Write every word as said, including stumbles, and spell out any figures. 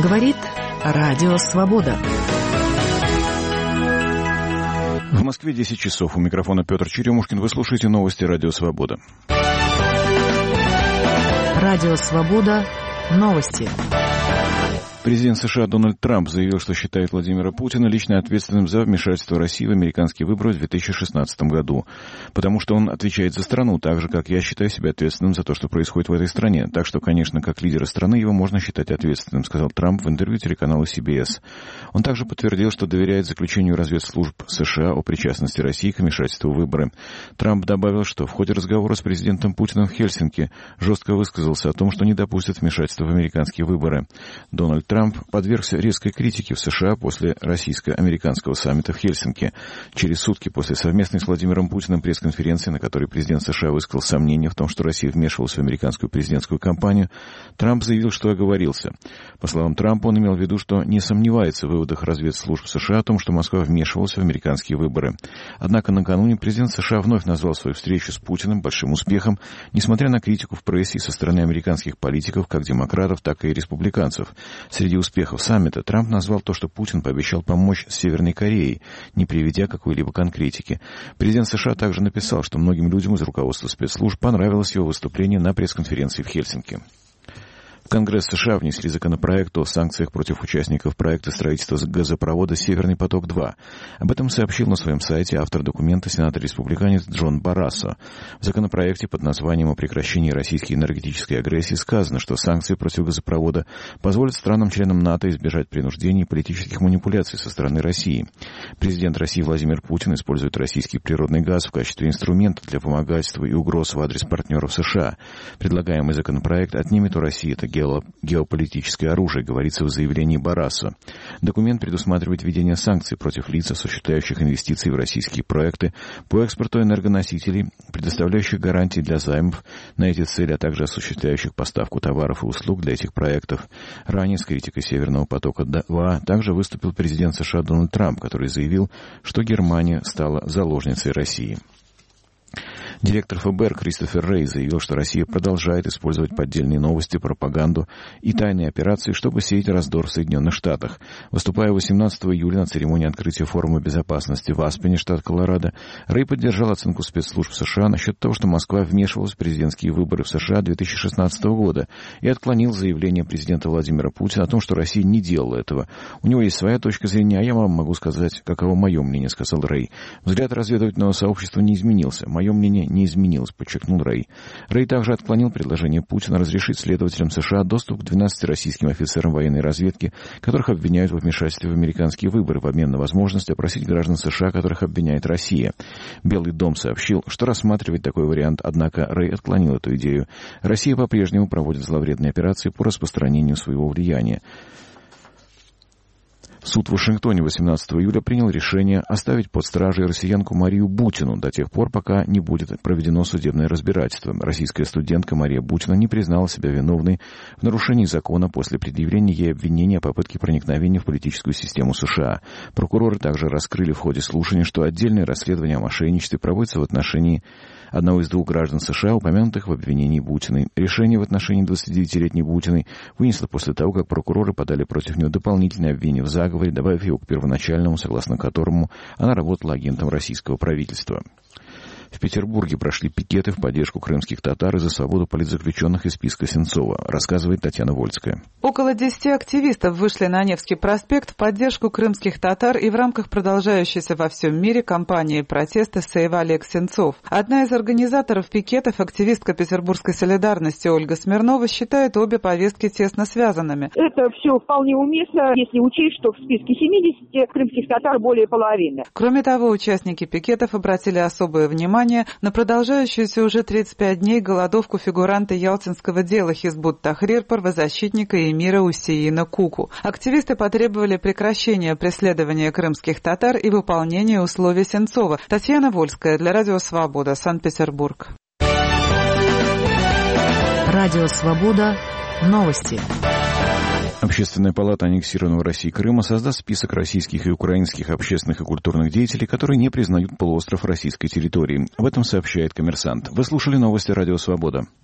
Говорит Радио Свобода. В Москве десять часов. У микрофона Петр Черемушкин. Вы слушаете новости Радио Свобода. Радио Свобода. Новости. Президент США Дональд Трамп заявил, что считает Владимира Путина лично ответственным за вмешательство России в американские выборы в две тысячи шестнадцатом году, потому что он отвечает за страну, так же, как я считаю себя ответственным за то, что происходит в этой стране. Так что, конечно, как лидера страны его можно считать ответственным, сказал Трамп в интервью телеканалу си би эс. Он также подтвердил, что доверяет заключению разведслужб США о причастности России к вмешательству в выборы. Трамп добавил, что в ходе разговора с президентом Путиным в Хельсинки жестко высказался о том, что не допустит вмешательства в американские выборы. Дональд Трамп подвергся резкой критике в США после российско-американского саммита в Хельсинки. Через сутки после совместной с Владимиром Путиным пресс-конференции, на которой президент США высказал сомнения в том, что Россия вмешивалась в американскую президентскую кампанию, Трамп заявил, что оговорился. По словам Трампа, он имел в виду, что не сомневается в выводах разведслужб США о том, что Москва вмешивалась в американские выборы. Однако накануне президент США вновь назвал свою встречу с Путиным большим успехом, несмотря на критику в прессе со стороны американских политиков, как демократов, так и республиканцев. Среди успехов саммита Трамп назвал то, что Путин пообещал помочь Северной Корее, не приведя какой-либо конкретики. Президент США также написал, что многим людям из руководства спецслужб понравилось его выступление на пресс-конференции в Хельсинки. В Конгресс США внесли законопроект о санкциях против участников проекта строительства газопровода «Северный поток-два». Об этом сообщил на своем сайте автор документа сенатор-республиканец Джон Баррассо. В законопроекте под названием «О прекращении российской энергетической агрессии» сказано, что санкции против газопровода позволят странам-членам НАТО избежать принуждений и политических манипуляций со стороны России. Президент России Владимир Путин использует российский природный газ в качестве инструмента для помогательства и угроз в адрес партнеров США. Предлагаемый законопроект отнимет у России это геополитическое оружие, говорится в заявлении Баррассо. Документ предусматривает введение санкций против лиц, осуществляющих инвестиции в российские проекты по экспорту энергоносителей, предоставляющих гарантии для займов на эти цели, а также осуществляющих поставку товаров и услуг для этих проектов. Ранее с критикой «Северного потока-два» также выступил президент США Дональд Трамп, который заявил, что Германия стала заложницей России. Директор эф бэ эр Кристофер Рэй заявил, что Россия продолжает использовать поддельные новости, пропаганду и тайные операции, чтобы сеять раздор в Соединенных Штатах. Выступая восемнадцатого июля на церемонии открытия форума безопасности в Аспене, штат Колорадо, Рэй поддержал оценку спецслужб США насчет того, что Москва вмешивалась в президентские выборы в США две тысячи шестнадцатого года и отклонил заявление президента Владимира Путина о том, что Россия не делала этого. У него есть своя точка зрения, а я вам могу сказать, каково мое мнение, сказал Рэй. Взгляд разведывательного сообщества не изменился. Мое мнение не изменилось, подчеркнул Рэй. Рэй также отклонил предложение Путина разрешить следователям США доступ к двенадцати российским офицерам военной разведки, которых обвиняют во вмешательстве в американские выборы, в обмен на возможность опросить граждан США, которых обвиняет Россия. Белый дом сообщил, что рассматривает такой вариант, однако Рэй отклонил эту идею. Россия по-прежнему проводит зловредные операции по распространению своего влияния. Суд в Вашингтоне восемнадцатого июля принял решение оставить под стражей россиянку Марию Бутину до тех пор, пока не будет проведено судебное разбирательство. Российская студентка Мария Бутина не признала себя виновной в нарушении закона после предъявления ей обвинения о попытке проникновения в политическую систему США. Прокуроры также раскрыли в ходе слушания, что отдельное расследование о мошенничестве проводится в отношении одного из двух граждан США, упомянутых в обвинении Бутиной. Решение в отношении двадцатидевятилетней Бутиной вынесло после того, как прокуроры подали против нее дополнительные обвинения в заговоре, добавив его к первоначальному, согласно которому она работала агентом российского правительства. В Петербурге прошли пикеты в поддержку крымских татар и за свободу политзаключенных из списка Сенцова, рассказывает Татьяна Вольская. Около десяти активистов вышли на Невский проспект в поддержку крымских татар и в рамках продолжающейся во всем мире кампании протеста «Сейв Олег Сенцов». Одна из организаторов пикетов, активистка петербургской солидарности Ольга Смирнова, считает обе повестки тесно связанными. Это все вполне уместно, если учесть, что в списке семидесяти крымских татар более половины. Кроме того, участники пикетов обратили особое внимание на продолжающуюся уже тридцать пять дней голодовку фигуранта ялтинского дела Хизбут Тахрир, правозащитника эмира Усеина Куку. Активисты потребовали прекращения преследования крымских татар и выполнения условий Сенцова. Татьяна Вольская для Радио Свобода, Санкт-Петербург. Радио Свобода. Новости. Общественная палата аннексированного России Крыма создаст список российских и украинских общественных и культурных деятелей, которые не признают полуостров российской территорией. Об этом сообщает «Коммерсант». Вы слушали новости Радио Свобода.